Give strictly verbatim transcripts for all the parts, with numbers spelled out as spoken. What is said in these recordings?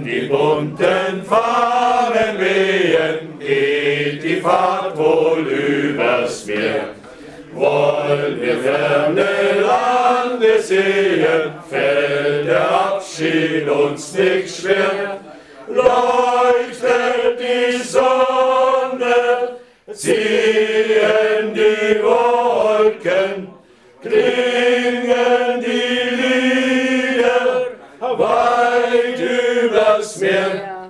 die bunten Fahnen wehen, geht die Fahrt wohl übers Meer. Wollen wir ferne Lande sehen, fällt der Abschied uns nicht schwer. Leuchtet die Sonne, ziehen die Wolken, klingen die Lieder weit übers Meer.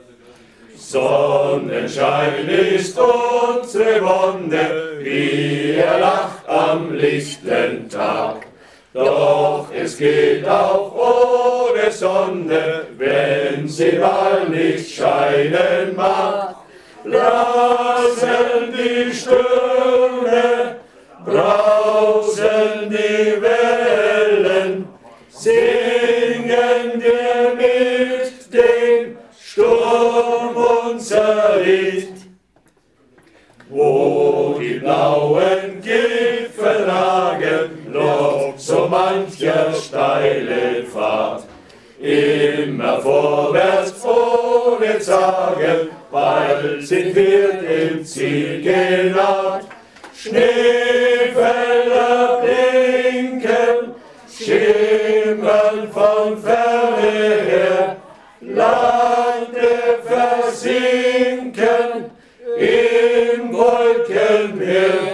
Sonnenschein ist unsere Wonne, wie er lacht am lichten Tag. Doch es geht auch ohne Sonne, wenn sie mal nicht scheinen mag. Blasen die Stürme, brausen die Wellen, singen wir mit dem Sturm unser Lied. Wo die blauen Gipfel ragen, lobt so mancher steile Pfad. Immer vorwärts ohne Zagen, bald sind wir dem Ziel genaht. Schneefelder blinken, schimmern von ferne her, Lande versinken im Wolkenmeer.